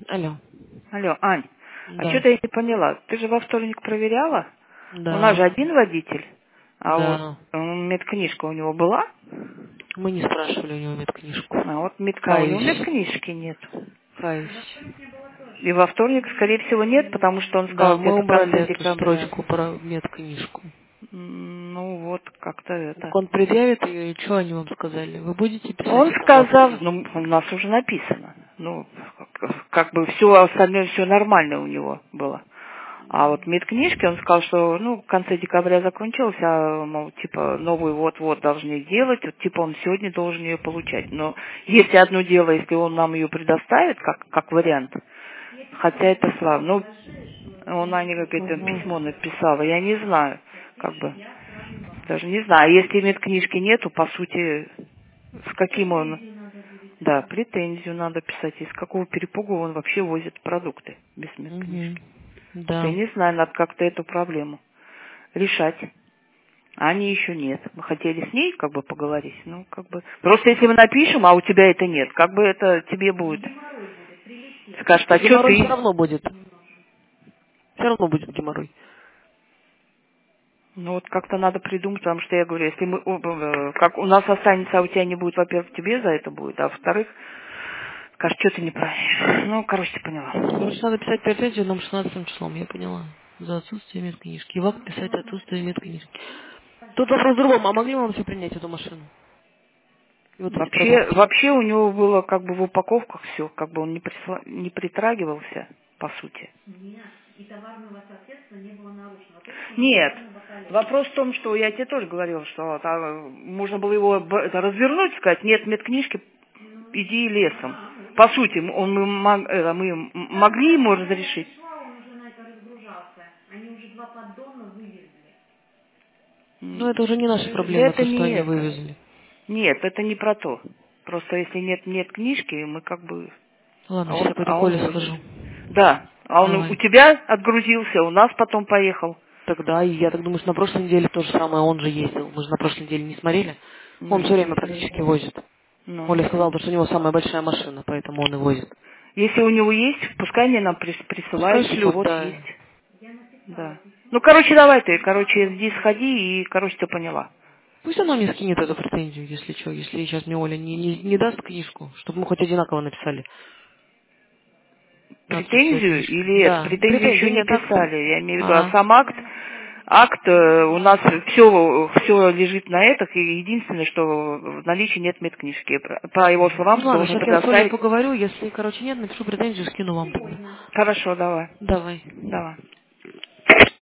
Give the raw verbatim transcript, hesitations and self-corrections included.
Алло. Алло, Ань, а Да. что-то я не поняла. Ты же во вторник проверяла? У нас же Да. один водитель, а вот Да. м, медкнижка у него была, Мы не спрашивали у него медкнижку. а вот медка у него Каюсь. медкнижки нет. Каюсь. И во вторник, скорее всего, нет, потому что он сказал Да, мы где-то в конце убрали эту декабря. строчку про медкнижку. М, Ну вот, как-то это. Так он предъявит ее, и что они вам сказали? Вы будете писать Он это сказал, бабушке? ну, у нас уже написано, ну, как, как бы все остальное, все нормально у него было. А вот медкнижки, он сказал, что, ну, в конце декабря закончился, а, мол, типа, новую вот-вот должны делать, вот, типа, он сегодня должен ее получать. Но есть одно дело, если он нам ее предоставит, как, как вариант, хотя это слабо. Ну, он, Аня, какое-то Угу. письмо написала, я не знаю, как бы, даже не знаю. А если медкнижки нету, по сути, с каким он, да, претензию надо писать, из какого перепугу он вообще возит продукты без Угу. медкнижки. Вот я Да. не знаю, надо как-то эту проблему решать. А они еще нет. Мы хотели с ней как бы поговорить, ну как бы. Просто если мы напишем, а у тебя это нет, как бы это тебе будет. Скажет, а что Геморрой все ты? равно будет. Все равно будет геморрой. Ну вот как-то надо придумать, потому что я говорю, если мы, о, э, как у нас останется, а у тебя не будет, во-первых, тебе за это будет, а во-вторых, скажет, что ты неправильно. Ну, короче, ты поняла. Короче, надо писать претензию нам шестнадцатым числом, я поняла. За отсутствие медкнижки. И вам писать отсутствие медкнижки. Тут вопрос в другом. А могли мы вам все принять эту машину? И вот эти Вообще, продукты? вообще у него было как бы в упаковках все, как бы он не, присла- не притрагивался, по сути. Нет. Вопрос в том, что я тебе тоже говорила, что а, можно было его б- это, развернуть, сказать, нет медкнижки, иди лесом. По сути, м- он, мы, мог- это, мы м- могли ему разрешить. Ну, М, это уже не наша проблема, Это то, что не они это. вывезли. Нет, это не про то. Просто если нет, нет книжки, мы как бы... Ладно, А сейчас он, я пойду а он Коле возит. схожу. Да. А он у Давай. тебя отгрузился, у нас потом поехал. Тогда, и я так думаю, что на прошлой неделе то же самое, он же ездил. Мы же на прошлой неделе не смотрели. Он все Нет, время не смотри. практически возит. Ну. Оля сказала, что у него самая большая машина, поэтому он и возит. Если у него есть, пускай мне нам прис- Пускай присылает, типа шлют, вот да. есть. Да. Ну, короче, давай ты, короче, иди сходи и, короче, ты поняла. Пусть она мне скинет эту претензию, если что, если сейчас мне Оля не, не, не даст книжку, чтобы мы хоть одинаково написали на отсутствие Претензию книжки. или это? Да, Претензию еще претензию, не нет, акт. писали, я имею в виду, а Ага. сам акт, акт э, у нас все, все лежит на этих, и единственное, что в наличии нет медкнижки. По его словам, Ну ты ладно, должен сейчас я с Олей предоставить. поговорю, если, короче, нет, напишу претензию, скину вам тогда. Хорошо, давай, Давай. давай.